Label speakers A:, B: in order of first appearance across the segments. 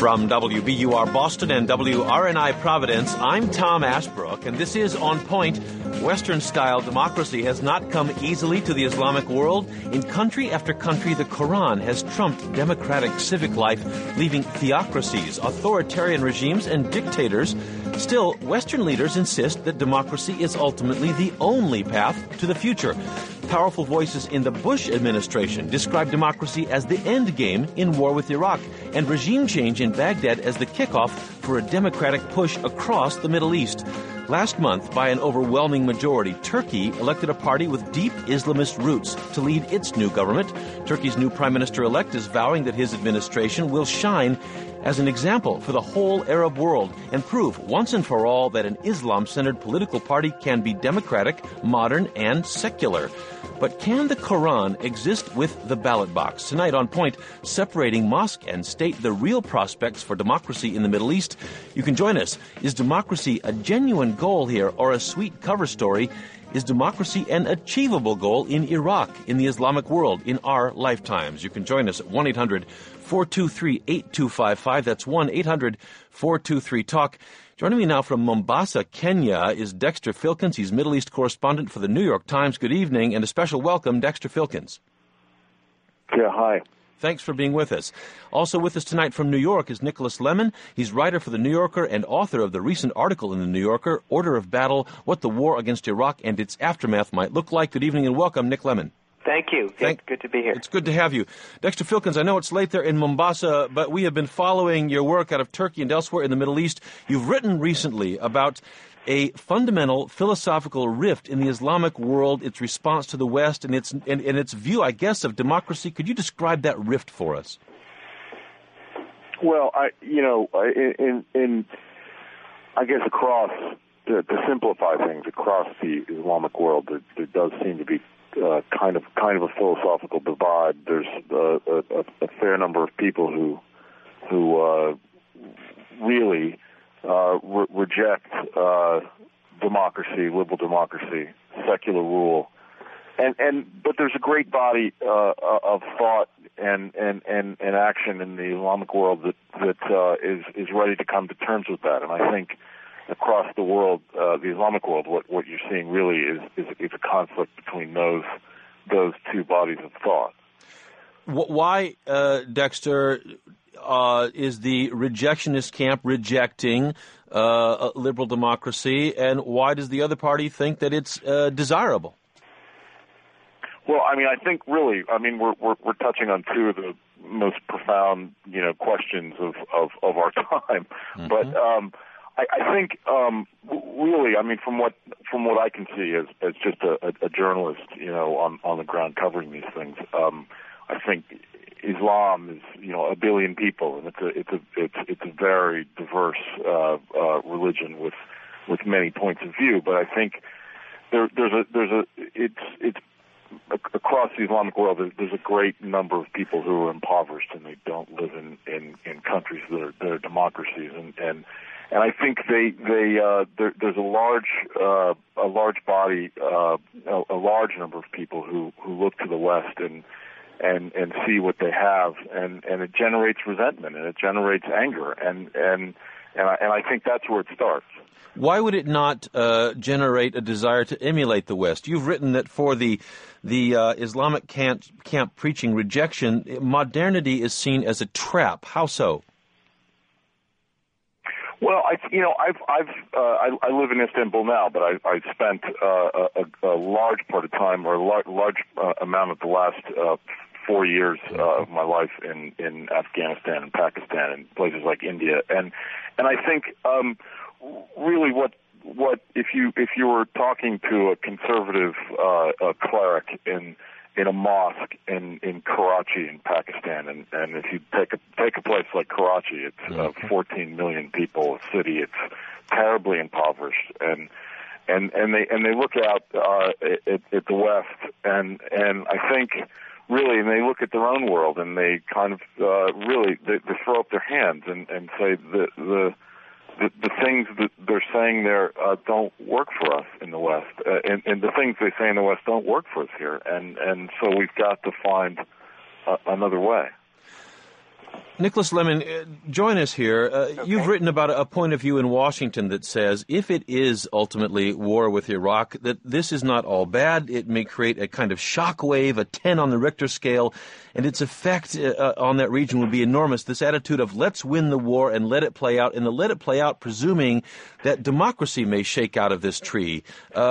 A: From WBUR Boston and WRNI Providence, I'm Tom Ashbrook, and this is On Point. Western-style democracy has not come easily to the Islamic world. In country after country, the Quran has trumped democratic civic life, leaving theocracies, authoritarian regimes, and dictators. Still, Western leaders insist that democracy is ultimately the only path to the future. Powerful voices in the Bush administration describe democracy as the end game in war with Iraq, and regime change in Baghdad as the kickoff for a democratic push across the Middle East. Last month, by an overwhelming majority, Turkey elected a party with deep Islamist roots to lead its new government. Turkey's new prime minister-elect is vowing that his administration will shine as an example for the whole Arab world and prove once and for all that an Islam-centered political party can be democratic, modern, and secular. But can the Quran exist with the ballot box? Tonight on Point, separating mosque and state, the real prospects for democracy in the Middle East. You can join us. Is democracy a genuine goal here or a sweet cover story? Is democracy an achievable goal in Iraq, in the Islamic world, in our lifetimes? You can join us at 1-800-423-8255. That's 1-800-423-TALK. Joining me now from Mombasa, Kenya, is Dexter Filkins. He's Middle East correspondent for the New York Times. Good evening, and a special welcome, Dexter Filkins.
B: Yeah, hi.
A: Thanks for being with us. Also with us tonight from New York is Nicholas Lemon. He's writer for The New Yorker and author of the recent article in The New Yorker, Order of Battle, What the War Against Iraq and Its Aftermath Might Look Like. Good evening and welcome, Nick Lemon.
C: Thank you. Good to be here.
A: It's good to have you. Dexter Filkins, I know it's late there in Mombasa, but we have been following your work out of Turkey and elsewhere in the Middle East. You've written recently about a fundamental philosophical rift in the Islamic world, its response to the West, and its view, I guess, of democracy. Could you describe that rift for us?
B: Well, I guess across, to simplify things, across the Islamic world, there does seem to be kind of a philosophical divide. There's a fair number of people who really reject democracy, liberal democracy, secular rule, but there's a great body of thought and action in the Islamic world that is ready to come to terms with that. And I think across the world, the Islamic world, what you're seeing really is a conflict between those two bodies of thought.
A: Why, Dexter, is the rejectionist camp rejecting liberal democracy, and why does the other party think that it's desirable?
B: Well, I mean, I think really, we're touching on two of the most profound, questions of our time, mm-hmm. But I think really, from what I can see as just a journalist, on the ground covering these things, I think Islam is, a billion people, and it's a very diverse religion with many points of view. But I think it's across the Islamic world. There's a great number of people who are impoverished and they don't live in countries that are democracies, and I think there's a large body, a large number of people who look to the West and see what they have, and it generates resentment and it generates anger, and I think that's where it starts.
A: Why would it not generate a desire to emulate the West? You've written that for the Islamic camp preaching rejection, modernity is seen as a trap. How so?
B: Well, I live in Istanbul now, but I spent a large part of time, or a large amount of the last 4 years of my life in Afghanistan and Pakistan and places like India, and I think really what if you were talking to a conservative cleric in a mosque in Karachi in Pakistan, and if you take a place like Karachi, it's 14 million people, a city, it's terribly impoverished, and they look out at the West, and I think really, and they look at their own world, and they kind of really they throw up their hands and say the things that they're saying there don't work for us in the West, and the things they say in the West don't work for us here, and so we've got to find another way.
A: Nicholas Lemon, join us here. Okay. You've written about a point of view in Washington that says if it is ultimately war with Iraq, that this is not all bad. It may create a kind of shock wave, a 10 on the Richter scale, and its effect on that region would be enormous. This attitude of let's win the war and let it play out, and let it play out presuming that democracy may shake out of this tree.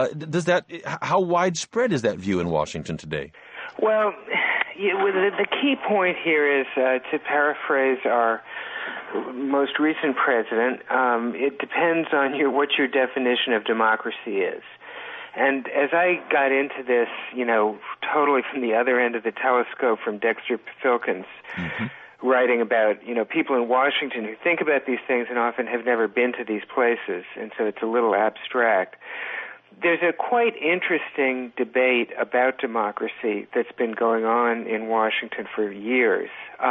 A: How widespread is that view in Washington today?
D: Well, the key point here is, to paraphrase our most recent president, it depends on what your definition of democracy is. And as I got into this, totally from the other end of the telescope from Dexter Filkins, writing about, people in Washington who think about these things and often have never been to these places, and so it's a little abstract. There's a quite interesting debate about democracy that's been going on in Washington for years.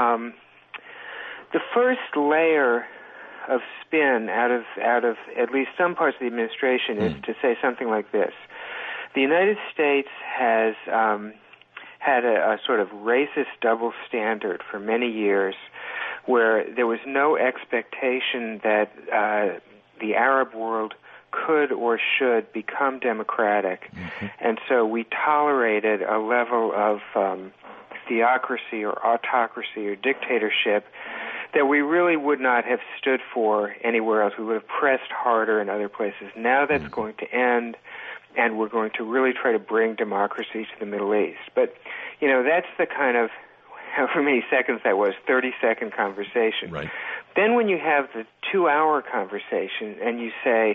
D: The first layer of spin out of at least some parts of the administration is to say something like this. The United States has had a sort of racist double standard for many years where there was no expectation that the Arab world could or should become democratic. And so we tolerated a level of theocracy or autocracy or dictatorship that we really would not have stood for anywhere else. We would have pressed harder in other places. Now that's going to end, and we're going to really try to bring democracy to the Middle East. But, that's the kind of, however many seconds that was, 30-second conversation.
A: Right.
D: Then when you have the 2-hour conversation and you say,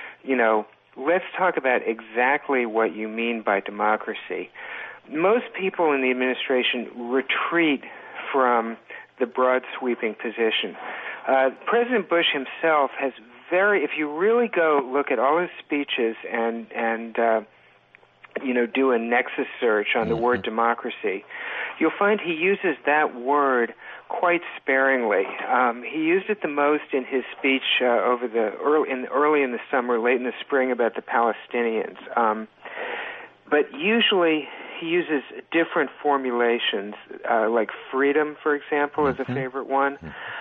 D: let's talk about exactly what you mean by democracy. Most people in the administration retreat from the broad sweeping position. President Bush himself has if you really go look at all his speeches and do a nexus search on the word democracy, you'll find he uses that word quite sparingly. He used it the most in his speech early in the summer, late in the spring about the Palestinians. But usually he uses different formulations, like freedom, for example, is a favorite one.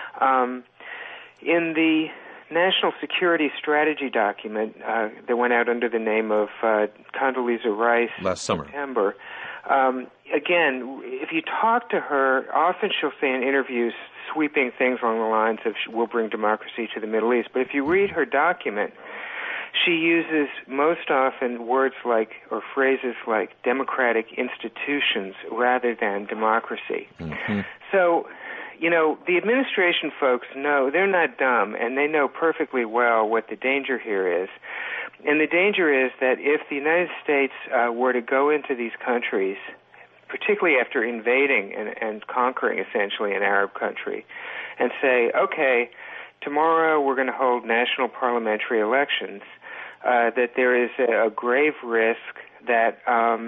D: In the National Security Strategy document that went out under the name of Condoleezza Rice
A: last summer,
D: September, again, if you talk to her, often she'll say in interviews sweeping things along the lines of we'll bring democracy to the Middle East. But if you read her document, she uses most often words like, or phrases like, democratic institutions rather than democracy. So, the administration folks know, they're not dumb, and they know perfectly well what the danger here is. And the danger is that if the United States were to go into these countries, particularly after invading and conquering essentially an Arab country, and say, okay, tomorrow we're going to hold national parliamentary elections, that there is a grave risk that,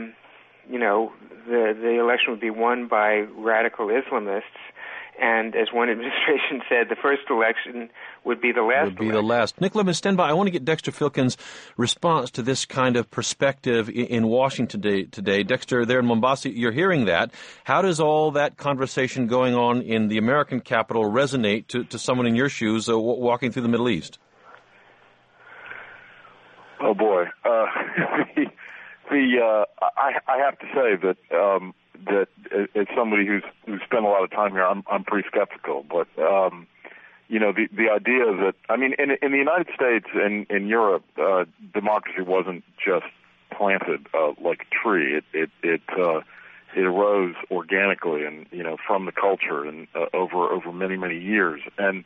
D: the election would be won by radical Islamists. And as one administration said, the first election would be the last.
A: Nick Lemon, stand by. I want to get Dexter Filkins' response to this kind of perspective in Washington today. Dexter, there in Mombasa, you're hearing that. How does all that conversation going on in the American capital resonate to someone in your shoes walking through the Middle East?
B: Oh, boy. I have to say that as somebody who's spent a lot of time here, I'm pretty skeptical. But the idea that in the United States and in Europe, democracy wasn't just planted like a tree. It arose organically and from the culture and over many years. And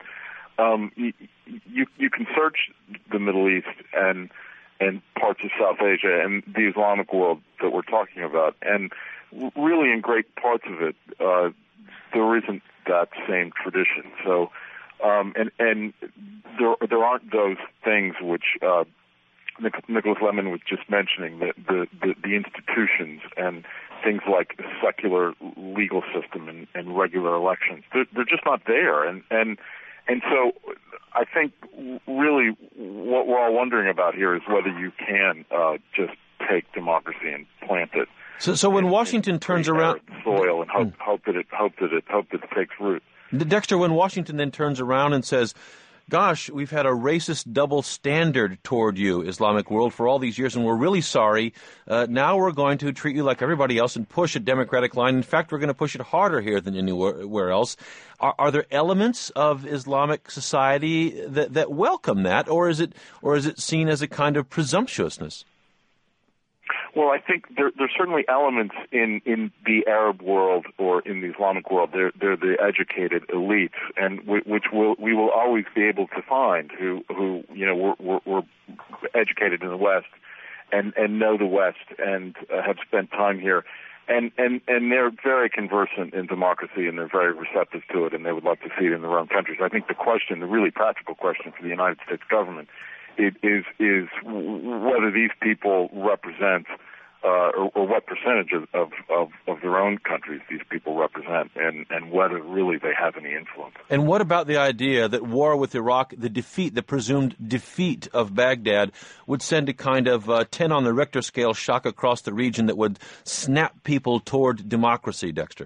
B: you can search the Middle East and parts of South Asia and the Islamic world that we're talking about, and really in great parts of it, there isn't that same tradition. So, and there aren't those things which Nicholas Lemon was just mentioning, the institutions and things like the secular legal system and regular elections. They're just not there, and so I think really what we're all wondering about here is whether you can just take democracy and plant it.
A: So when Washington turns around
B: soil and hope that it takes root.
A: Dexter, when Washington then turns around and says, gosh, we've had a racist double standard toward you, Islamic world, for all these years, and we're really sorry. Now we're going to treat you like everybody else and push a democratic line. In fact, we're going to push it harder here than anywhere else. Are there elements of Islamic society that welcome that, or is it seen as a kind of presumptuousness?
B: Well, I think there's certainly elements in the Arab world or in the Islamic world. They're the educated elites, and which we will always be able to find who were educated in the West and know the West and have spent time here, and they're very conversant in democracy, and they're very receptive to it, and they would love to see it in their own countries. I think the really practical question for the United States government is whether these people represent or what percentage of their own countries these people represent, and whether really they have any influence.
A: And what about the idea that war with Iraq, the presumed defeat of Baghdad, would send a kind of 10 on the Richter scale shock across the region that would snap people toward democracy, Dexter?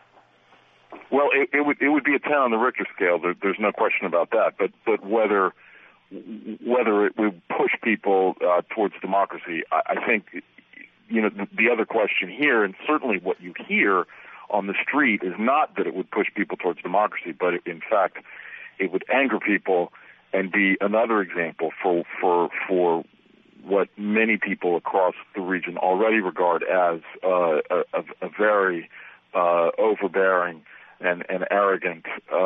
B: Well, it would be a 10 on the Richter scale. There's no question about that. But whether it would push people towards democracy, I think, the other question here, and certainly what you hear on the street, is not that it would push people towards democracy, but in fact, it would anger people and be another example for what many people across the region already regard as a very overbearing and arrogant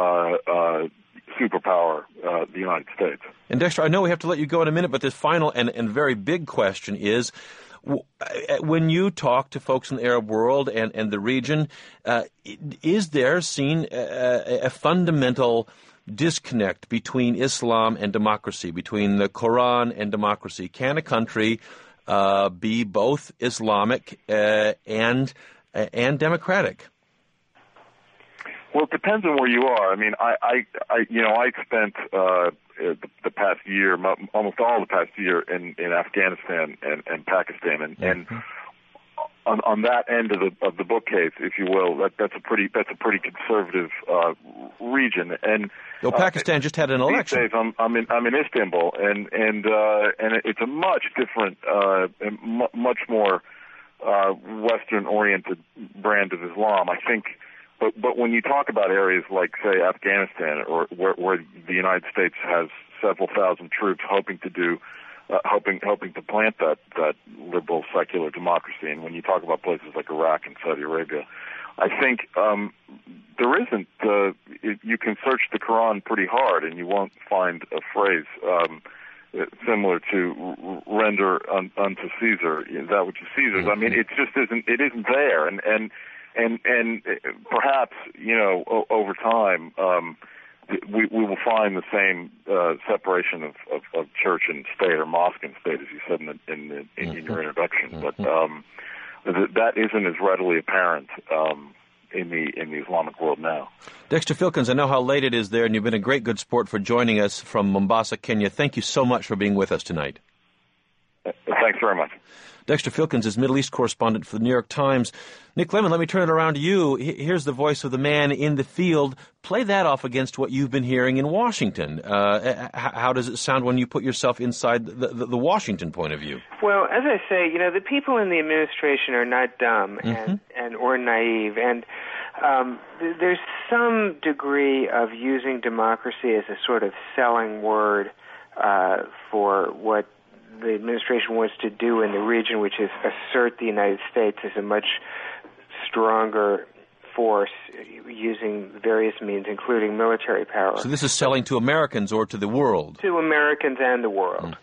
B: superpower, the United States.
A: And Dexter, I know we have to let you go in a minute, but this final and very big question is, when you talk to folks in the Arab world and the region, is there seen a fundamental disconnect between Islam and democracy, between the Quran and democracy? Can a country be both Islamic and democratic?
B: Well, it depends on where you are. I mean, I spent the past year, almost all the past year, in Afghanistan and Pakistan, and on that end of the bookcase, if you will, that's a pretty conservative region. And
A: Pakistan just had an election.
B: These days, I'm in Istanbul, and it's a much different, much more Western-oriented brand of Islam, I think. But when you talk about areas like, say, Afghanistan, or where the United States has several thousand troops hoping to plant that liberal secular democracy, and when you talk about places like Iraq and Saudi Arabia, I think there isn't. You can search the Quran pretty hard, and you won't find a phrase similar to "render unto Caesar that which is Caesar's." I mean, it just isn't. It isn't there, and perhaps, over time, we will find the same separation of church and state, or mosque and state, as you said in your introduction. But that isn't as readily apparent in the Islamic world now.
A: Dexter Filkins, I know how late it is there, and you've been a great good sport for joining us from Mombasa, Kenya. Thank you so much for being with us tonight.
B: Thanks very much.
A: Dexter Filkins is Middle East correspondent for the New York Times. Nick Lemon, let me turn it around to you. Here's the voice of the man in the field. Play that off against what you've been hearing in Washington. How does it sound when you put yourself inside the Washington point of view?
D: Well, as I say, the people in the administration are not dumb and or naive, and there's some degree of using democracy as a sort of selling word for what the administration wants to do in the region, which is assert the United States as a much stronger force using various means, including military power.
A: So this is selling to Americans or to the world?
D: To Americans and the world.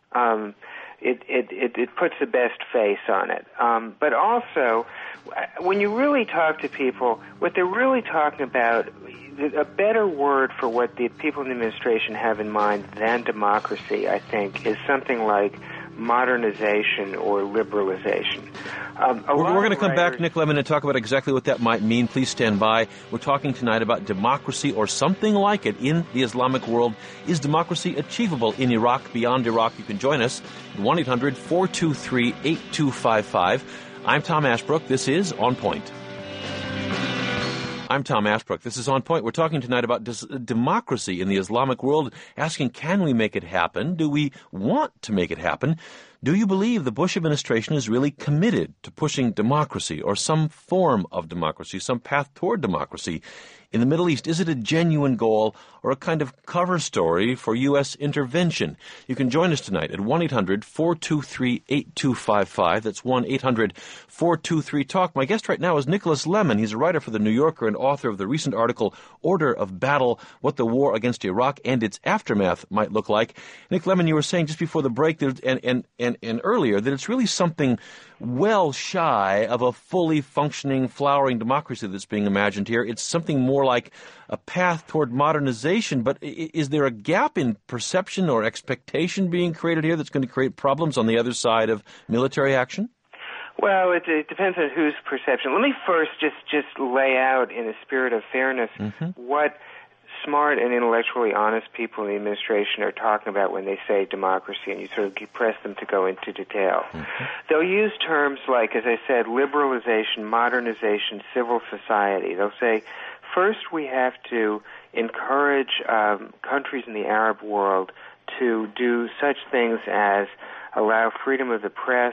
D: It puts the best face on it. But also, when you really talk to people, what they're really talking about, a better word for what the people in the administration have in mind than democracy, I think, is something like modernization or liberalization.
A: We're going to come back, Nick Lemon, and talk about exactly what that might mean. Please stand by. We're talking tonight about democracy or something like it in the Islamic world. Is democracy achievable in Iraq, beyond Iraq? You can join us at 1-800-423-8255. I'm Tom Ashbrook. This is On Point. I'm Tom Ashbrook. This is On Point. We're talking tonight about democracy in the Islamic world, asking, can we make it happen? Do we want to make it happen? Do you believe the Bush administration is really committed to pushing democracy or some form of democracy, some path toward democracy in the Middle East? Is it a genuine goal or a kind of cover story for U.S. intervention? You can join us tonight at 1-800-423-8255. That's 1-800-423-TALK. My guest right now is Nicholas Lemon. He's a writer for The New Yorker and author of the recent article, Order of Battle, What the War Against Iraq and Its Aftermath Might Look Like. Nick Lemon, you were saying just before the break and earlier that it's really something well shy of a fully functioning, flowering democracy that's being imagined here. It's something more like a path toward modernization. But is there a gap in perception or expectation being created here that's going to create problems on the other side of military action?
D: Well, it depends on whose perception. Let me first just lay out, in a spirit of fairness, what smart and intellectually honest people in the administration are talking about when they say democracy, and you sort of press them to go into detail. They'll use terms like, as I said, liberalization, modernization, civil society. They'll say, first we have to encourage countries in the Arab world to do such things as allow freedom of the press,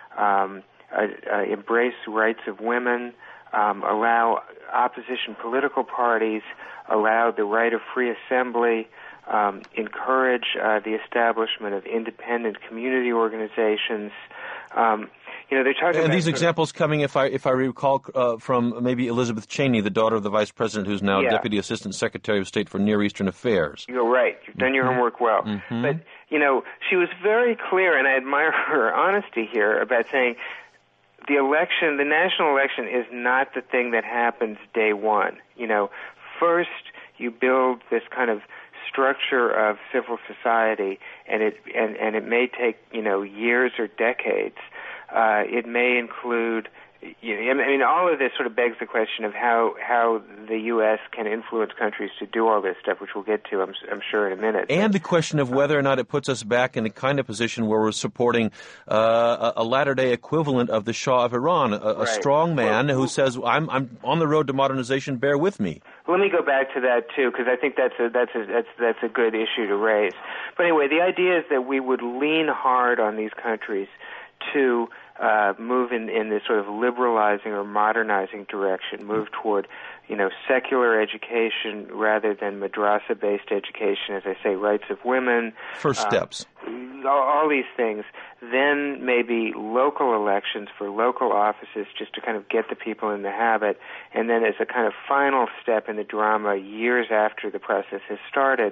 D: embrace rights of women, allow opposition political parties, allow the right of free assembly, encourage the establishment of independent community organizations. They're talking
A: and
D: about
A: these examples coming, if I recall, from maybe Elizabeth Cheney, the daughter of the vice president, who's now Deputy Assistant Secretary of State for Near Eastern Affairs.
D: You're right. You've done your homework well. But, she was very clear, and I admire her honesty here, about saying the national election is not the thing that happens day one. First you build this kind of structure of civil society, and it may take, years or decades. It may include, all of this sort of begs the question of how the U.S. can influence countries to do all this stuff, which we'll get to, I'm sure, in a minute.
A: And the question of whether or not it puts us back in the kind of position where we're supporting a latter-day equivalent of the Shah of Iran, a strong man who says, I'm on the road to modernization, bear with me.
D: Let me go back to that, too, because I think that's a good issue to raise. But anyway, the idea is that we would lean hard on these countries to move in this sort of liberalizing or modernizing direction, move toward, secular education rather than madrasa-based education, as I say, rights of women.
A: First steps.
D: All these things. Then maybe local elections for local offices just to kind of get the people in the habit. And then as a kind of final step in the drama, years after the process has started,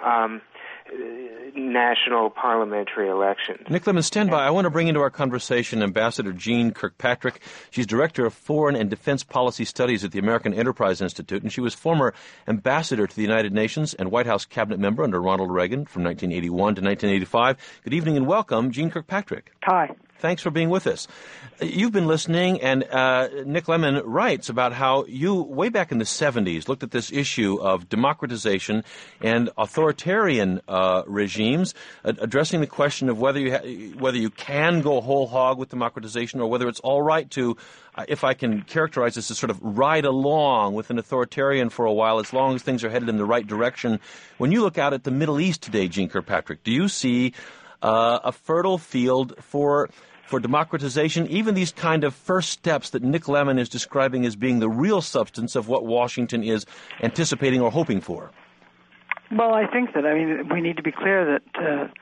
D: national parliamentary elections.
A: Nick Lemon, stand by. I want to bring into our conversation Ambassador Jeane Kirkpatrick. She's Director of Foreign and Defense Policy Studies at the American Enterprise Institute, and she was former ambassador to the United Nations and White House cabinet member under Ronald Reagan from 1981 to 1985. Good evening and welcome, Jeane Kirkpatrick.
E: Hi.
A: Thanks for being with us. You've been listening, and Nick Lemon writes about how you, way back in the 70s, looked at this issue of democratization and authoritarian regimes, addressing the question of whether you can go whole hog with democratization or whether it's all right to, if I can characterize this as sort of ride along with an authoritarian for a while as long as things are headed in the right direction. When you look out at the Middle East today, Jeane Kirkpatrick, do you see a fertile field for democratization, even these kind of first steps that Nick Lemon is describing as being the real substance of what Washington is anticipating or hoping for?
E: Well, I think that, we need to be clear that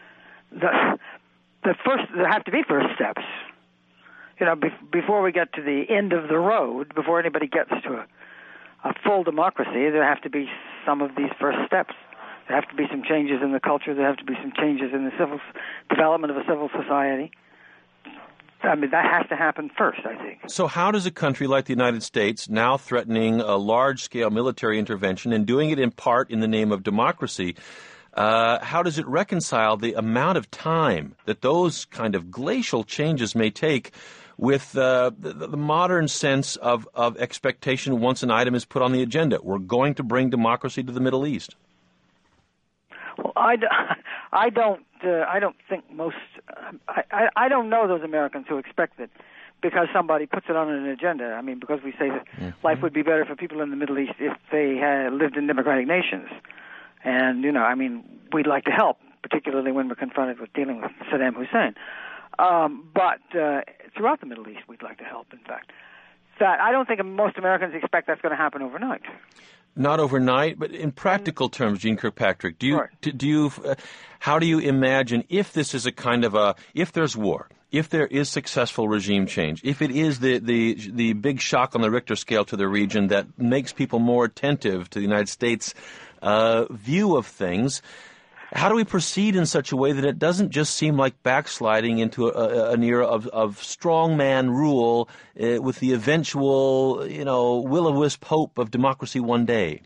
E: there have to be first steps. Before we get to the end of the road, before anybody gets to a full democracy, there have to be some of these first steps. There have to be some changes in the culture. There have to be some changes in the civil development of a civil society. That has to happen first, I think.
A: So how does a country like the United States, now threatening a large-scale military intervention and doing it in part in the name of democracy, how does it reconcile the amount of time that those kind of glacial changes may take with the modern sense of expectation once an item is put on the agenda? We're going to bring democracy to the Middle East.
E: Well, I don't think most. I don't know those Americans who expect that because somebody puts it on an agenda. I mean, because we say that life would be better for people in the Middle East if they had lived in democratic nations. And, I mean, we'd like to help, particularly when we're confronted with dealing with Saddam Hussein. But throughout the Middle East, we'd like to help, in fact. That I don't think most Americans expect that's going to happen overnight.
A: Not overnight, but in practical terms, Jeane Kirkpatrick, how do you imagine if this is a kind of if there's war, if there is successful regime change, if it is the big shock on the Richter scale to the region that makes people more attentive to the United States view of things, how do we proceed in such a way that it doesn't just seem like backsliding into an era of strongman rule with the eventual, will-o'-wisp hope of democracy one day?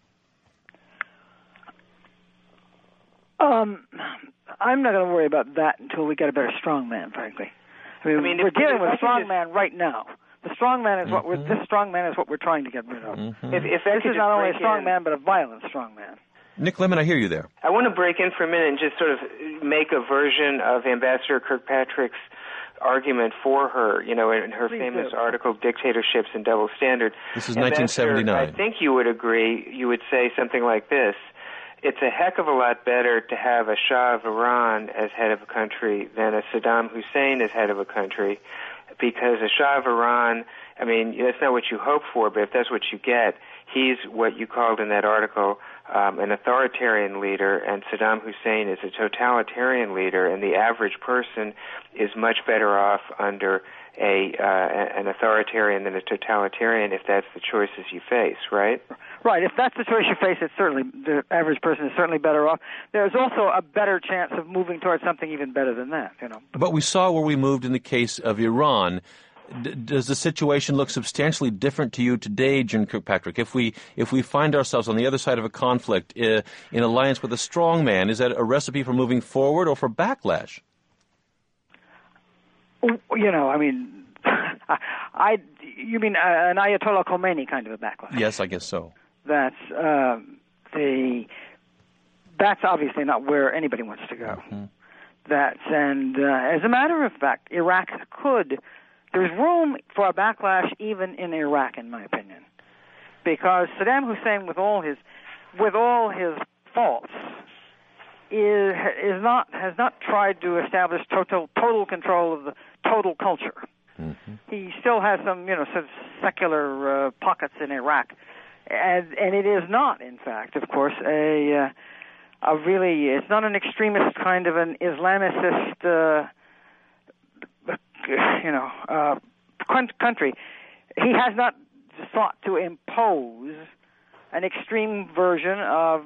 E: I'm not going to worry about that until we get a better strongman, frankly. I mean we're dealing with a strongman right now. The strongman is this strongman is what we're trying to get rid of.
D: If
E: this is not only a strongman, but a violent strongman.
A: Nick Lemon, I hear you there.
D: I want to break in for a minute and just sort of make a version of Ambassador Kirkpatrick's argument for her, in her famous article, Dictatorships and Double Standard.
A: This is 1979.
D: I think you would agree, you would say something like this: it's a heck of a lot better to have a Shah of Iran as head of a country than a Saddam Hussein as head of a country, because a Shah of Iran, I mean, that's not what you hope for, but if that's what you get, he's what you called in that article an authoritarian leader, and Saddam Hussein is a totalitarian leader, and the average person is much better off under an authoritarian than a totalitarian if that's the choices you face, right?
E: Right. If that's the choice you face, it's certainly the average person is certainly better off. There's also a better chance of moving towards something even better than that,
A: But we saw where we moved in the case of Iran. Does the situation look substantially different to you today, Jeane Kirkpatrick? If we find ourselves on the other side of a conflict in alliance with a strong man, is that a recipe for moving forward or for backlash?
E: I mean, you mean an Ayatollah Khomeini kind of a backlash?
A: Yes, I guess so.
E: That's obviously not where anybody wants to go. And as a matter of fact, Iraq there's room for a backlash even in Iraq, in my opinion, because Saddam Hussein, with all his faults, has not tried to establish total control of the total culture. He still has some sort of secular pockets in Iraq, and it is not, in fact, of course, it's not an extremist kind of an Islamicist. Country. He has not sought to impose an extreme version of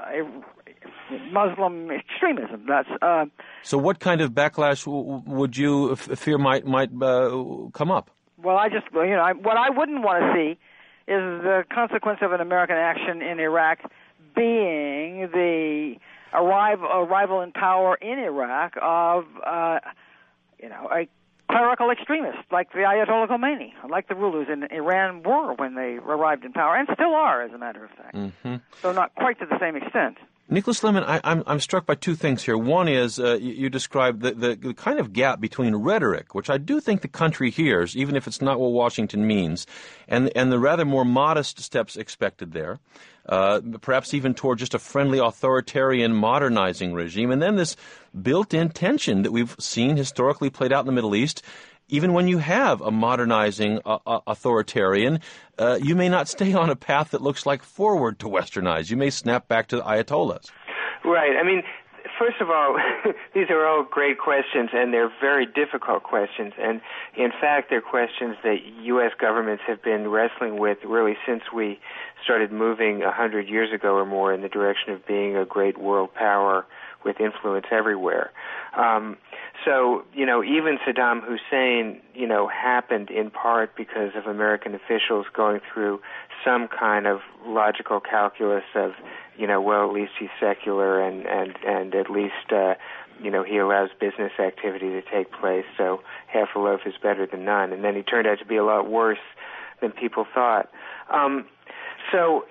E: Muslim extremism.
A: So what kind of backlash would you fear might come up?
E: Well, what I wouldn't want to see is the consequence of an American action in Iraq being the arrival in power in Iraq of a clerical extremists like the Ayatollah Khomeini, like the rulers in Iran were when they arrived in power, and still are, as a matter of fact. So not quite to the same extent.
A: Nicholas Lemon, I'm struck by two things here. One is you described the kind of gap between rhetoric, which I do think the country hears, even if it's not what Washington means, and the rather more modest steps expected there, perhaps even toward just a friendly authoritarian modernizing regime, and then this built-in tension that we've seen historically played out in the Middle East. Even when you have a modernizing authoritarian, you may not stay on a path that looks like forward to westernize. You may snap back to the Ayatollahs.
D: Right. I mean, first of all, these are all great questions, and they're very difficult questions. And, in fact, they're questions that U.S. governments have been wrestling with really since we started moving 100 years ago or more in the direction of being a great world power with influence everywhere. So, even Saddam Hussein, happened in part because of American officials going through some kind of logical calculus of, well, at least he's secular and at least, he allows business activity to take place, so half a loaf is better than none. And then he turned out to be a lot worse than people thought. So,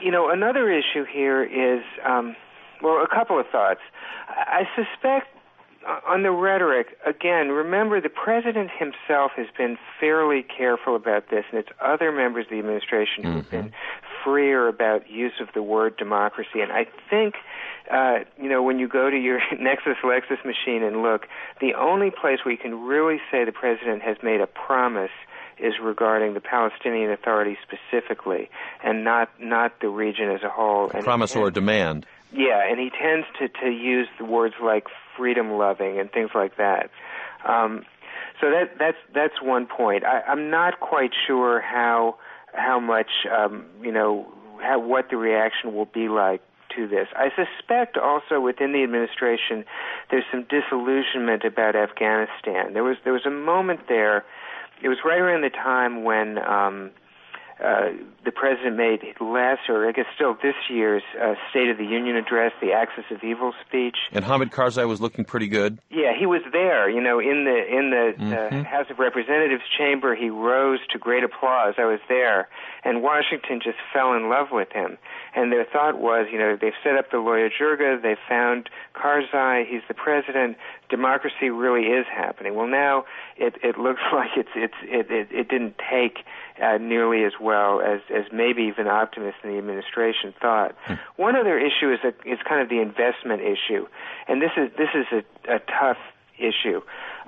D: another issue here is, a couple of thoughts. I suspect On the rhetoric, again, remember the president himself has been fairly careful about this, and it's other members of the administration who have been freer about use of the word democracy. And I think, when you go to your Nexus Lexus machine and look, the only place where you can really say the president has made a promise is regarding the Palestinian Authority specifically, and not the region as a whole.
A: Promise or demand.
D: Yeah, and he tends to use the words like freedom-loving and things like that. So that's one point. I'm not quite sure how much what the reaction will be like to this. I suspect also within the administration there's some disillusionment about Afghanistan. There was a moment there. It was right around the time when the president made last, or I guess still this year's State of the Union address, the Axis of Evil speech.
A: And Hamid Karzai was looking pretty good.
D: Yeah, he was there. In the House of Representatives chamber, he rose to great applause. I was there, and Washington just fell in love with him. And their thought was, they've set up the Loya Jirga, they found Karzai, he's the president. Democracy really is happening. Well, now it looks like it didn't take nearly as well as maybe even optimists in the administration thought. One other issue is kind of the investment issue, and this is a tough issue.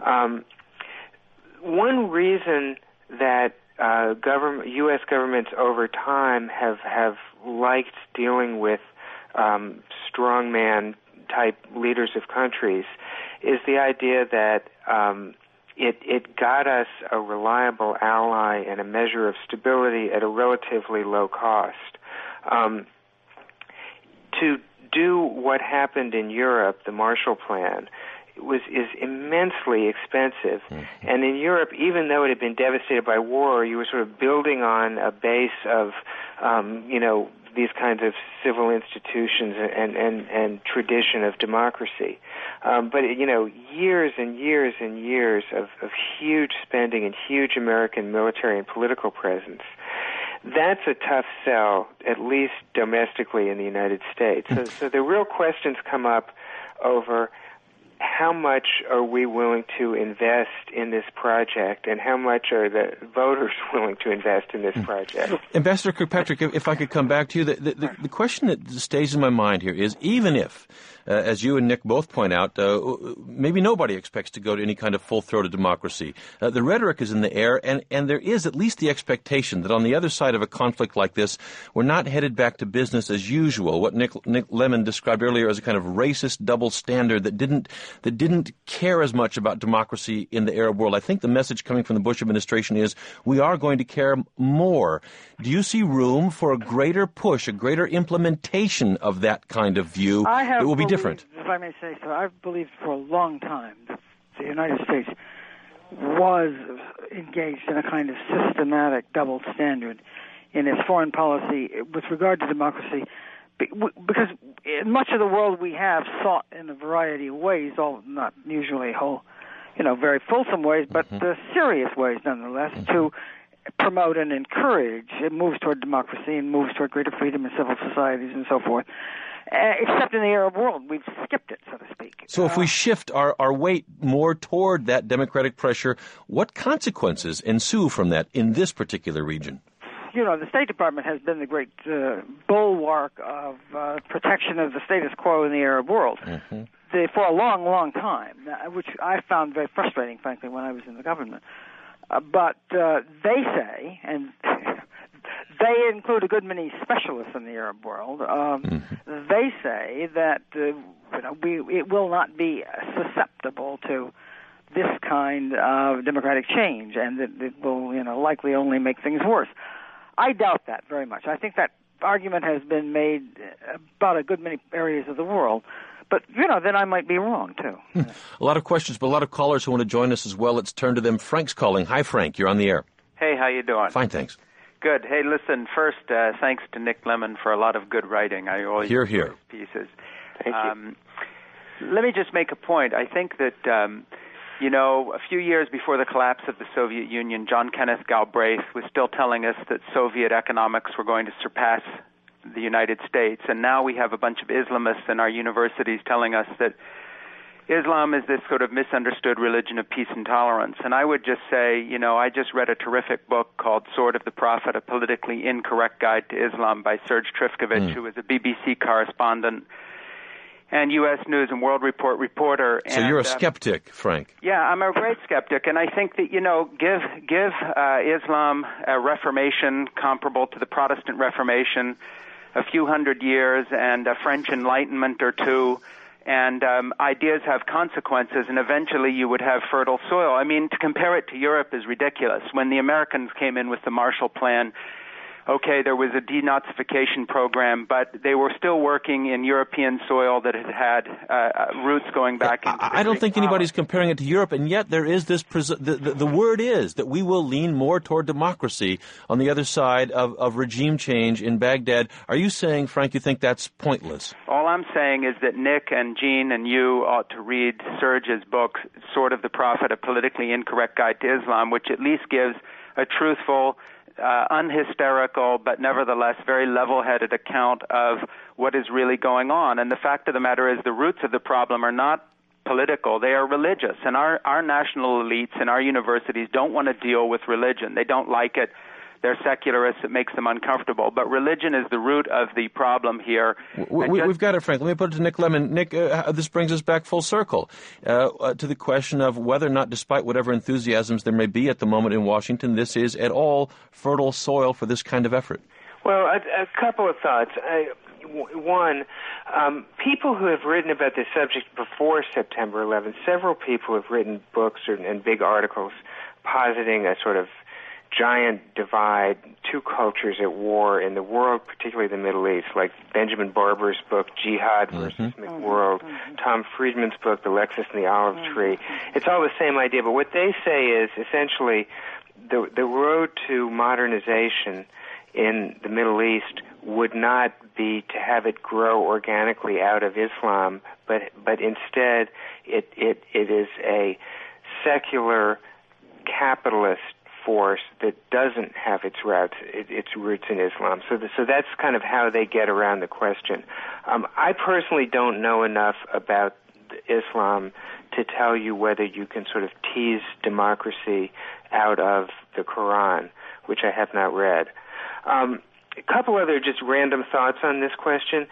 D: One reason that U.S. governments over time have liked dealing with strongman type leaders of countries is the idea that it got us a reliable ally and a measure of stability at a relatively low cost. To do what happened in Europe, the Marshall Plan, is immensely expensive. And in Europe, even though it had been devastated by war, you were sort of building on a base of, these kinds of civil institutions and tradition of democracy. But years and years and years of huge spending and huge American military and political presence. That's a tough sell, at least domestically in the United States. So the real questions come up over how much are we willing to invest in this project, and how much are the voters willing to invest in this project?
A: Ambassador Kirkpatrick, if I could come back to you, the question that stays in my mind here is, even if, as you and Nick both point out, maybe nobody expects to go to any kind of full-throated democracy. The rhetoric is in the air, and there is at least the expectation that on the other side of a conflict like this, we're not headed back to business as usual, what Nick Lemon described earlier as a kind of racist double standard that didn't care as much about democracy in the Arab world. I think the message coming from the Bush administration is we are going to care more. Do you see room for a greater push, a greater implementation of that kind of view that will be different?
E: If I may say so, I've believed for a long time that the United States was engaged in a kind of systematic double standard in its foreign policy with regard to democracy, because in much of the world we have sought in a variety of ways, all not usually very fulsome ways, but serious ways nonetheless, to promote and encourage. It moves toward democracy and moves toward greater freedom in civil societies and so forth. Except in the Arab world, we've skipped it, so to speak.
A: So if we shift our weight more toward that democratic pressure, what consequences ensue from that in this particular region?
E: The State Department has been the great bulwark of protection of the status quo in the Arab world for a long, long time, which I found very frustrating, frankly, when I was in the government. But they say, and they include a good many specialists in the Arab world, they say that it will not be susceptible to this kind of democratic change, and that it will likely only make things worse. I doubt that very much. I think that argument has been made about a good many areas of the world. But, then I might be wrong, too.
A: A lot of questions, but a lot of callers who want to join us as well. Let's turn to them. Frank's calling. Hi, Frank. You're on the air.
C: Hey, how you doing?
A: Fine, thanks.
C: Good. Hey, listen, first, thanks to Nick Lemon for a lot of good writing. I always
A: hear
C: his pieces.
D: Thank you.
C: Let me just make a point. I think that, a few years before the collapse of the Soviet Union, John Kenneth Galbraith was still telling us that Soviet economics were going to surpass the United States, and now we have a bunch of Islamists in our universities telling us that Islam is this sort of misunderstood religion of peace and tolerance. And I would just say, I just read a terrific book called Sword of the Prophet, A Politically Incorrect Guide to Islam by Serge Trifkovich, who is a BBC correspondent and U.S. News and World Report reporter.
A: So you're a skeptic, Frank.
C: Yeah, I'm a great skeptic, and I think that, give Islam a reformation comparable to the Protestant Reformation, a few hundred years, and a French Enlightenment or two, and ideas have consequences, and eventually you would have fertile soil. I mean, to compare it to Europe is ridiculous. When the Americans came in with the Marshall Plan, okay, there was a denazification program, but they were still working in European soil that had roots going back into
A: I don't think anybody's comparing it to Europe, and yet there is this, the word is that we will lean more toward democracy on the other side of regime change in Baghdad. Are you saying, Frank, you think that's pointless?
C: All I'm saying is that Nick and Gene and you ought to read Serge's book, Sword of the Prophet, A Politically Incorrect Guide to Islam, which at least gives a truthful, unhysterical, but nevertheless very level-headed account of what is really going on. And the fact of the matter is the roots of the problem are not political, they are religious. And our national elites and our universities don't want to deal with religion. They don't like it. They're secularists. It makes them uncomfortable. But religion is the root of the problem here.
A: We've got it, Frank. Let me put it to Nick Lemon. Nick, this brings us back full circle to the question of whether or not, despite whatever enthusiasms there may be at the moment in Washington, this is at all fertile soil for this kind of effort.
D: Well, a couple of thoughts. One, people who have written about this subject before September 11th, several people have written books and big articles positing a sort of giant divide, two cultures at war in the world, particularly the Middle East, like Benjamin Barber's book, Jihad versus McWorld, Tom Friedman's book, The Lexus and the Olive Tree. It's all the same idea, but what they say is essentially the road to modernization in the Middle East would not be to have it grow organically out of Islam, but instead it is a secular capitalist force that doesn't have its roots in Islam. So that's kind of how they get around the question. I personally don't know enough about Islam to tell you whether you can sort of tease democracy out of the Quran, which I have not read. A couple other just random thoughts on this question.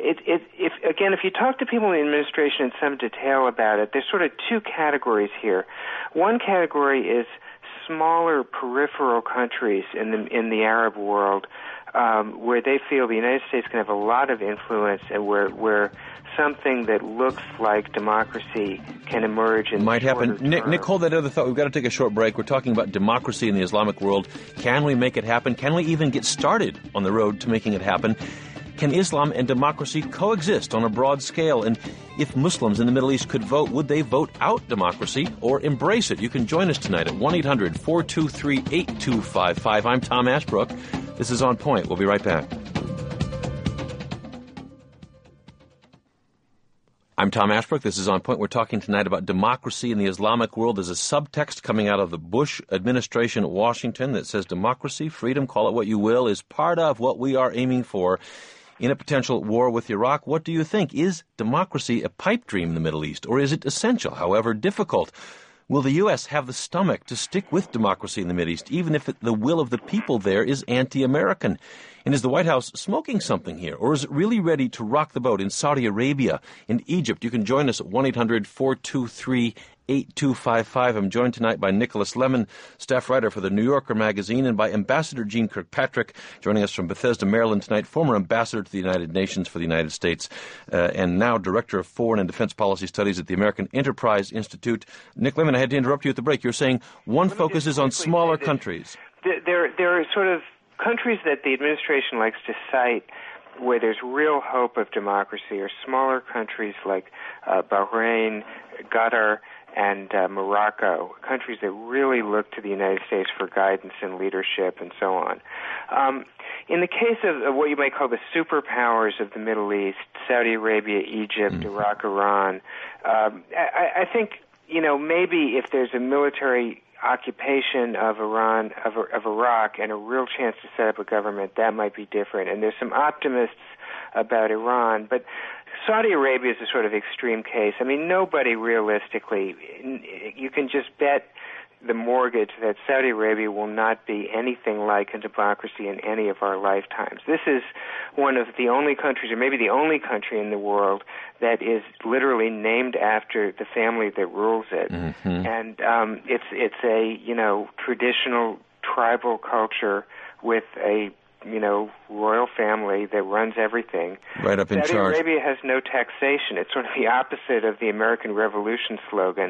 D: If you talk to people in the administration in some detail about it, there's sort of two categories here. One category is smaller peripheral countries in the Arab world where they feel the United States can have a lot of influence and where something that looks like democracy can emerge in
A: might happen.
D: Term.
A: Nick, hold that other thought. We've got to take a short break. We're talking about democracy in the Islamic world. Can we make it happen? Can we even get started on the road to making it happen? Can Islam and democracy coexist on a broad scale? And if Muslims in the Middle East could vote, would they vote out democracy or embrace it? You can join us tonight at 1-800-423-8255. I'm Tom Ashbrook. This is On Point. We'll be right back. I'm Tom Ashbrook. This is On Point. We're talking tonight about democracy in the Islamic world. There's a subtext coming out of the Bush administration at Washington that says democracy, freedom, call it what you will, is part of what we are aiming for in a potential war with Iraq. What do you think? Is democracy a pipe dream in the Middle East, or is it essential, however difficult? Will the U.S. have the stomach to stick with democracy in the Middle East, even if the will of the people there is anti-American? And is the White House smoking something here, or is it really ready to rock the boat in Saudi Arabia, in Egypt? You can join us at 1-800-423-8255. I'm joined tonight by Nicholas Lemon, staff writer for the New Yorker magazine, and by Ambassador Gene Kirkpatrick, joining us from Bethesda, Maryland tonight, former ambassador to the United Nations for the United States, and now director of foreign and defense policy studies at the American Enterprise Institute. Nick Lemon, I had to interrupt you at the break. You're saying one focus is on smaller countries.
D: There are sort of countries that the administration likes to cite where there's real hope of democracy are smaller countries like Bahrain, Qatar, and Morocco, countries that really look to the United States for guidance and leadership and so on. In the case of what you might call the superpowers of the Middle East, Saudi Arabia, Egypt, Iraq, Iran, I think, maybe if there's a military occupation of Iran, of Iraq, and a real chance to set up a government, that might be different. And there's some optimists about Iran, but Saudi Arabia is a sort of extreme case. I mean, nobody realistically, you can just bet the mortgage that Saudi Arabia will not be anything like a democracy in any of our lifetimes. This is one of the only countries, or maybe the only country in the world, that is literally named after the family that rules it. Mm-hmm. And it's a, traditional tribal culture with a royal family that runs everything.
A: Right up in charge.
D: Saudi Arabia has no taxation. It's sort of the opposite of the American Revolution slogan.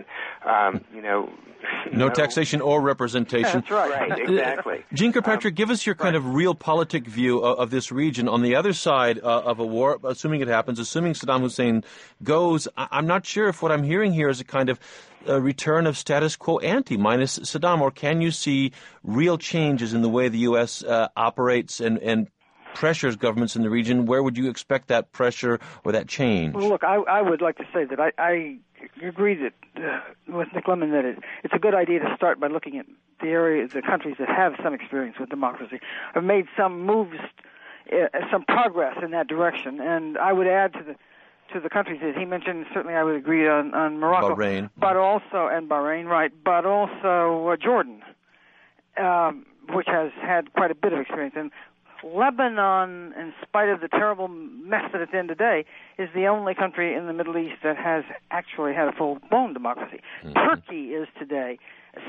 A: No taxation or representation.
D: That's right. Right, exactly.
A: Jeane Kirkpatrick, give us your kind of realpolitik view of this region. On the other side of a war, assuming it happens, assuming Saddam Hussein goes, I'm not sure if what I'm hearing here is a kind of return of status quo ante minus Saddam, or can you see real changes in the way the U.S. Operates and pressures governments in the region? Where would you expect that pressure or that change?
E: Well, look, I would like to say that I agree that with Nick Lemon that it's a good idea to start by looking at the countries that have some experience with democracy, have made some moves, some progress in that direction, and I would add to the countries that he mentioned. Certainly, I would agree on Morocco,
A: Bahrain,
E: but also Bahrain, right? But also Jordan, which has had quite a bit of experience. And Lebanon, in spite of the terrible mess that it's in today, is the only country in the Middle East that has actually had a full-blown democracy. Mm-hmm. Turkey is today,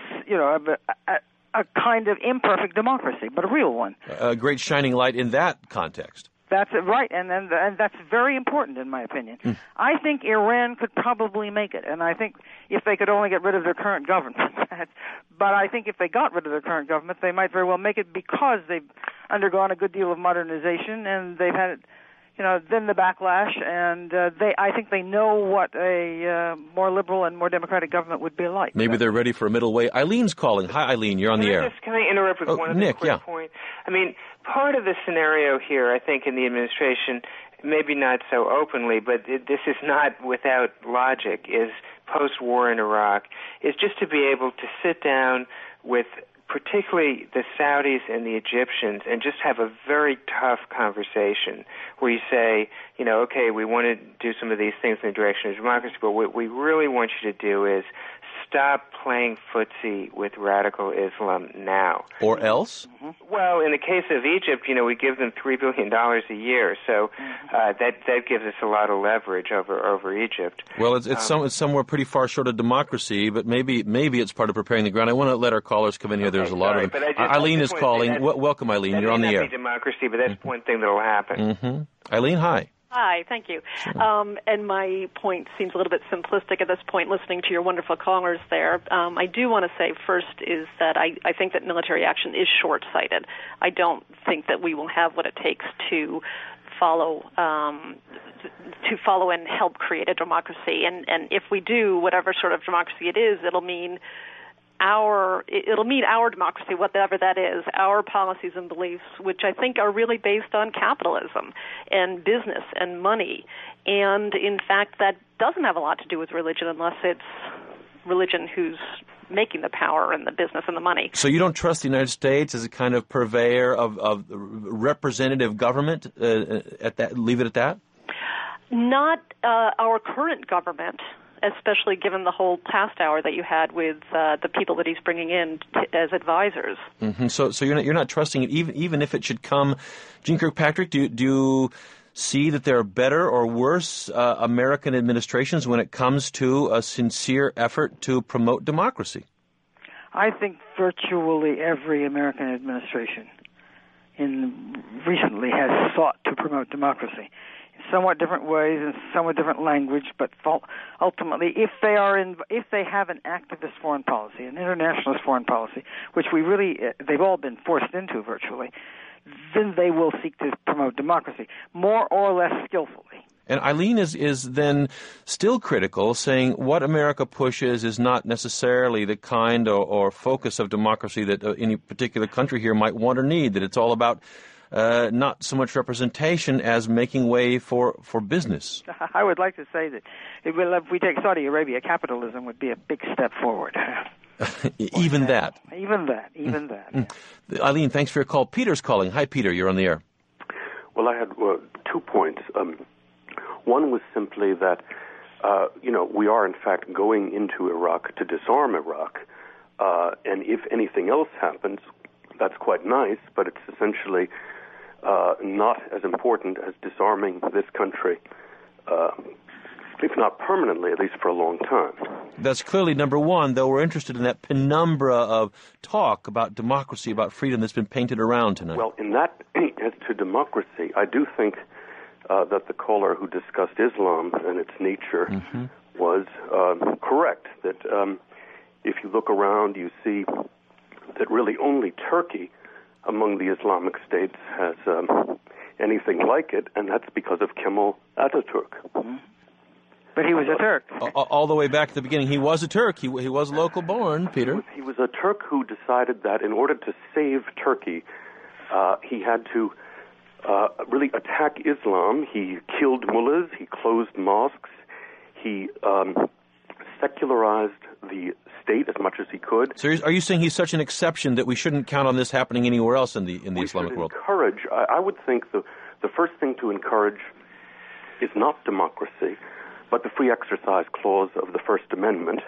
E: a kind of imperfect democracy, but a real one.
A: A great shining light in that context.
E: That's right, and that's very important in my opinion. I think Iran could probably make it, and I think if they could only get rid of their current government. But I think if they got rid of their current government, they might very well make it because they've undergone a good deal of modernization, and they've had, then the backlash, and I think they know what a more liberal and more democratic government would be like.
A: Maybe they're ready for a middle way. Eileen's calling. Hi, Eileen, you're on the air.
D: Can I interrupt with one other quick point? I mean, part of the scenario here, I think, in the administration, maybe not so openly, but this is not without logic, is post-war in Iraq, is just to be able to sit down with particularly the Saudis and the Egyptians and just have a very tough conversation where you say, okay, we want to do some of these things in the direction of democracy, but what we really want you to do is stop playing footsie with radical Islam now.
A: Or else?
D: Mm-hmm. Well, in the case of Egypt, we give them $3 billion a year, so that gives us a lot of leverage over Egypt.
A: Well, it's somewhere pretty far short of democracy, but maybe it's part of preparing the ground. I want to let our callers come in here. There's a lot of them. Eileen is calling. Welcome, Eileen. You're on the air.
D: That may not be democracy, but that's one thing that will happen.
A: Mm-hmm. Eileen, hi.
F: Hi, thank you. Sure. And my point seems a little bit simplistic at this point, listening to your wonderful callers there. I do want to say first is that I think that military action is short-sighted. I don't think that we will have what it takes to follow and help create a democracy. And if we do, whatever sort of democracy it is, it'll mean our democracy, whatever that is, our policies and beliefs, which I think are really based on capitalism and business and money. And in fact, that doesn't have a lot to do with religion unless it's religion who's making the power and the business and the money.
A: So you don't trust the United States as a kind of purveyor of representative government? Leave it at that?
F: Not our current government, especially given the whole past hour that you had with the people that he's bringing in as advisors.
A: Mm-hmm. So you're not trusting it, even if it should come. Jeane Kirkpatrick, do you see that there are better or worse American administrations when it comes to a sincere effort to promote democracy?
E: I think virtually every American administration recently has sought to promote democracy. Somewhat different ways and somewhat different language, but ultimately, if they have an activist foreign policy, an internationalist foreign policy, which they've all been forced into virtually, then they will seek to promote democracy more or less skillfully.
A: And Eileen is then still critical, saying what America pushes is not necessarily the kind or focus of democracy that any particular country here might want or need, that it's all about not so much representation as making way for business.
E: I would like to say that if we take Saudi Arabia, capitalism would be a big step forward.
A: Even that. Eileen, thanks for your call. Peter's calling. Hi, Peter. You're on the air.
G: Well, I had 2 points. One was simply that, we are in fact going into Iraq to disarm Iraq, and if anything else happens, that's quite nice, but it's essentially not as important as disarming this country, if not permanently, at least for a long time.
A: That's clearly number one, though we're interested in that penumbra of talk about democracy, about freedom that's been painted around tonight.
G: Well, in that, as to democracy, I do think that the caller who discussed Islam and its nature was correct, that if you look around, you see that really only Turkey among the Islamic states has anything like it, and that's because of Kemal Atatürk.
E: But he was a Turk.
A: All the way back to the beginning, he was a Turk. He was local-born, Peter.
G: He was a Turk who decided that in order to save Turkey, he had to really attack Islam. He killed mullahs, he closed mosques, he secularized the state as much as he could.
A: So are you saying he's such an exception that we shouldn't count on this happening anywhere else in the Islamic world?
G: I would think the first thing to encourage is not democracy, but the free exercise clause of the First Amendment,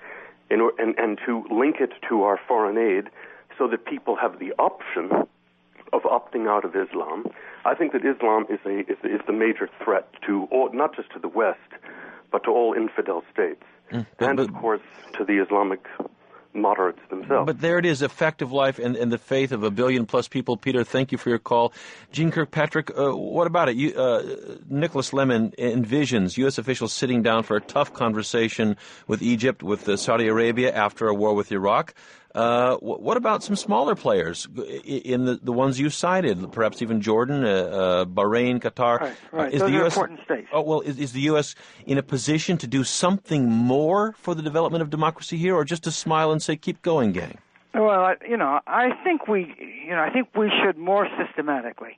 G: and to link it to our foreign aid so that people have the option of opting out of Islam. I think that Islam is the major threat to all, not just to the West, but to all infidel states, and of course to the Islamic moderates themselves.
A: But there it is, effective life and the faith of 1 billion-plus people. Peter, thank you for your call. Jeane Kirkpatrick, what about it? Nicholas Lemon envisions U.S. officials sitting down for a tough conversation with Egypt, with Saudi Arabia after a war with Iraq. What about some smaller players in the ones you cited, perhaps even Jordan, Bahrain, Qatar?
E: Right.
A: Is
E: Those
A: the
E: are
A: US,
E: important states.
A: Oh, well, is the U.S. in a position to do something more for the development of democracy here, or just to smile and say, keep going, gang?
E: Well, I think we should more systematically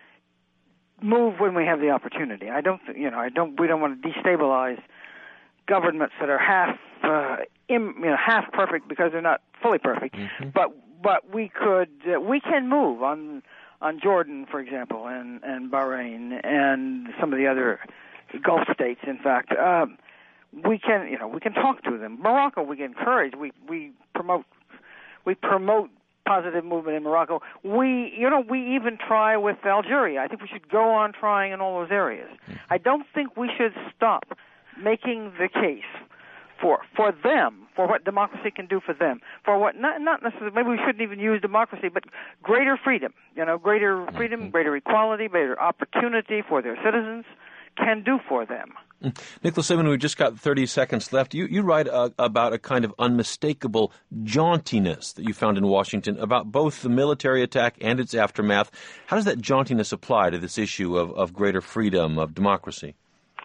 E: move when we have the opportunity. We don't want to destabilize governments that are half perfect because they're not fully perfect. But we can move on Jordan, for example, and Bahrain and some of the other Gulf states. In fact, we can talk to them. Morocco, we encourage. We promote positive movement in Morocco. We even try with Algeria. I think we should go on trying in all those areas. I don't think we should stop making the case for them, for what democracy can do for them, for what not necessarily, maybe we shouldn't even use democracy, but greater freedom, greater freedom, greater equality, greater opportunity for their citizens can do for them.
A: Nicholas Lemon, we've just got 30 seconds left. You write about a kind of unmistakable jauntiness that you found in Washington about both the military attack and its aftermath. How does that jauntiness apply to this issue of greater freedom, of democracy?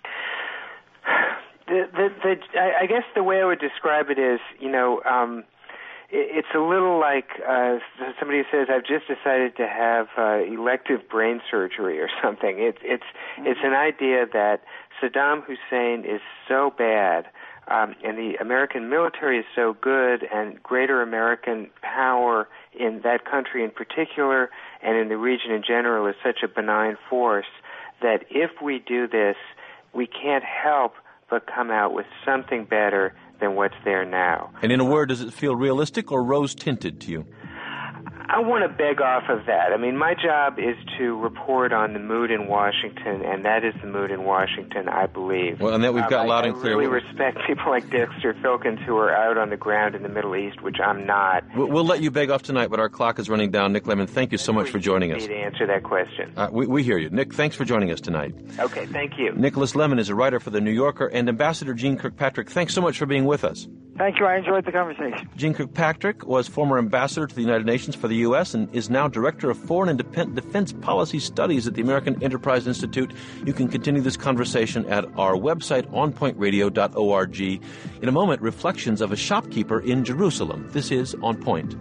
D: I guess the way I would describe it is, it's a little like somebody says, "I've just decided to have elective brain surgery" or something. It's an idea that Saddam Hussein is so bad, and the American military is so good, and greater American power in that country in particular, and in the region in general, is such a benign force that if we do this, we can't help but come out with something better than what's there now.
A: And in a word, does it feel realistic or rose-tinted to you?
D: I want to beg off of that. I mean, my job is to report on the mood in Washington, and that is the mood in Washington, I believe.
A: Well, and that we've got loud and clear.
D: I really respect people like Dexter Filkins who are out on the ground in the Middle East, which I'm not.
A: We'll let you beg off tonight, but our clock is running down. Nick Lemon, thank you so much for joining us.
D: To answer that question.
A: We hear you. Nick, thanks for joining us tonight.
D: Okay, thank you.
A: Nicholas Lemon is a writer for The New Yorker, and Ambassador Jeane Kirkpatrick, thanks so much for being with us.
E: Thank you. I enjoyed the conversation.
A: Jeane Kirkpatrick was former ambassador to the United Nations for the U.S. and is now director of Foreign and Defense Policy Studies at the American Enterprise Institute. You can continue this conversation at our website, onpointradio.org. In a moment, reflections of a shopkeeper in Jerusalem. This is On Point.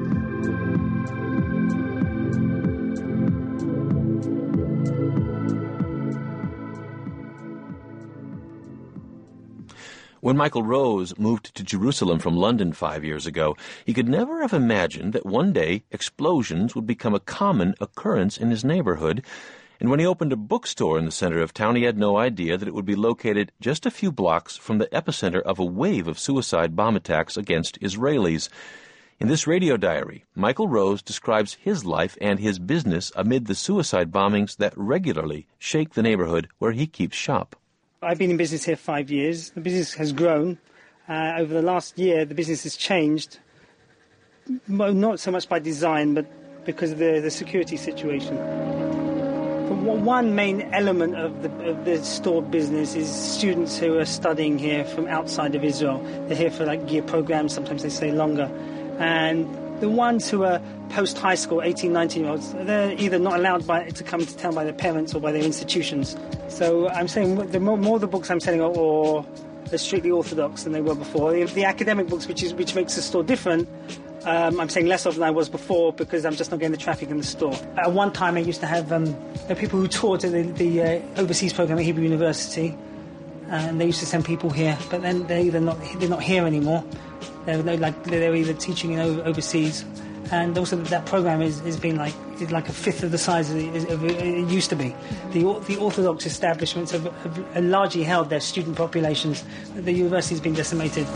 A: When Michael Rose moved to Jerusalem from London 5 years ago, he could never have imagined that one day explosions would become a common occurrence in his neighborhood, And when he opened a bookstore in the center of town, he had no idea that it would be located just a few blocks from the epicenter of a wave of suicide bomb attacks against Israelis. In this radio diary, Michael Rose describes his life and his business amid the suicide bombings that regularly shake the neighborhood where he keeps shop.
H: I've been in business here 5 years. The business has grown. Over the last year, the business has changed, not so much by design, but because of the security situation. But one main element of the store business is students who are studying here from outside of Israel. They're here for year programs, sometimes they stay longer. And the ones who are post-high school, 18, 19-year-olds, they're either not allowed to come to town by their parents or by their institutions. So I'm saying the more the books I'm selling are strictly orthodox than they were before. The academic books, which makes the store different, I'm saying less of than I was before because I'm just not getting the traffic in the store. At one time I used to have people who taught at the overseas program at Hebrew University, and they used to send people here, but then they're not here anymore. They're either teaching overseas, and also that program is being like a fifth of the size of it used to be. The Orthodox establishments have largely held their student populations. The university's been decimated.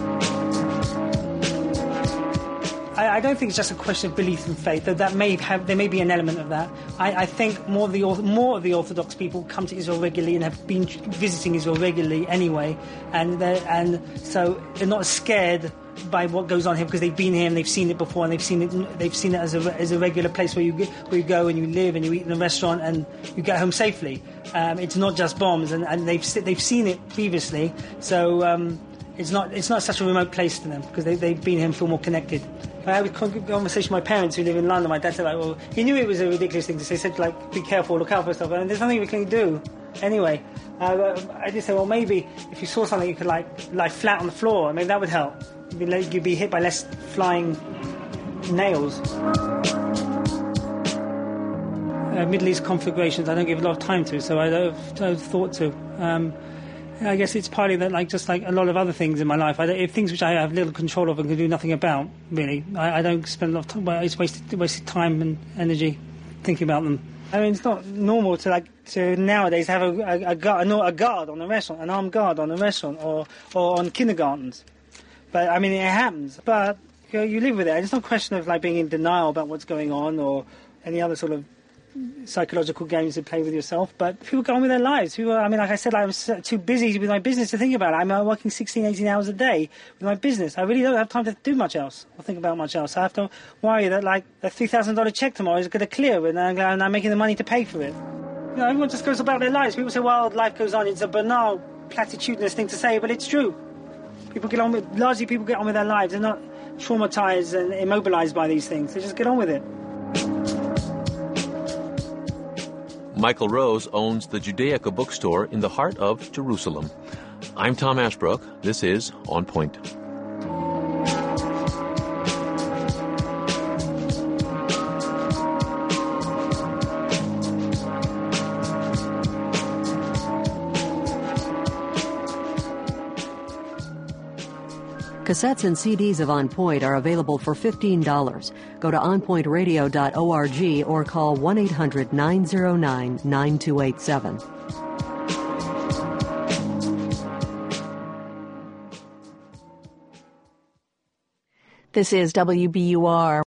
H: I don't think it's just a question of belief and faith. There may be an element of that. I think more of the Orthodox people come to Israel regularly and have been visiting Israel regularly anyway, and so they're not scared by what goes on here because they've been here and they've seen it before, and they've seen it as a regular place where you go and you live and you eat in a restaurant and you get home safely. It's not just bombs, and they've seen it previously, so it's not such a remote place to them because they've been here and feel more connected. I had a conversation with my parents who live in London. My dad said, well, he knew it was a ridiculous thing to say. He said, be careful, look out for stuff. And there's nothing we can do. Anyway, I just said, well, maybe if you saw something you could lie flat on the floor, maybe that would help. You'd be hit by less flying nails. Middle East conflagrations I don't give a lot of time to, so I don't have thought to. I guess it's partly that, just like a lot of other things in my life, things which I have little control of and can do nothing about, really. I don't spend a lot of time, but it's wasted time and energy thinking about them. I mean, it's not normal to nowadays have a guard on a restaurant, an armed guard on a restaurant, or on kindergartens. But, I mean, it happens. But you live with it. It's not a question of, being in denial about what's going on or any other sort of psychological games to play with yourself, but people go on with their lives. Like I said, I was too busy with my business to think about it. I'm working 16, 18 hours a day with my business. I really don't have time to do much else or think about much else. I have to worry that the $3,000 check tomorrow is going to clear and I'm making the money to pay for it. Everyone just goes about their lives. People say, well, life goes on. It's a banal, platitudinous thing to say, but it's true. People get on with their lives. They're not traumatized and immobilized by these things. They just get on with it.
A: Michael Rose owns the Judaica bookstore in the heart of Jerusalem. I'm Tom Ashbrook. This is On Point.
I: Cassettes and CDs of On Point are available for $15. Go to onpointradio.org or call 1-800-909-9287. This is WBUR.